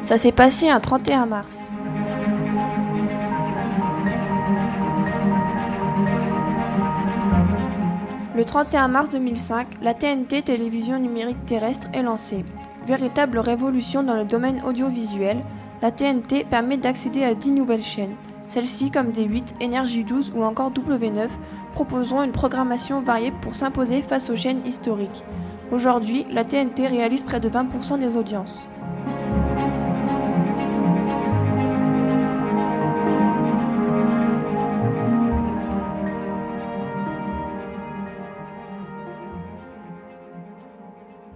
Ça s'est passé un 31 mars. Le 31 mars 2005, la TNT, télévision numérique terrestre, est lancée. Véritable révolution dans le domaine audiovisuel, la TNT permet d'accéder à 10 nouvelles chaînes. Celles-ci, comme D8, Énergie 12 ou encore W9, proposeront une programmation variée pour s'imposer face aux chaînes historiques. Aujourd'hui, la TNT réalise près de 20% des audiences.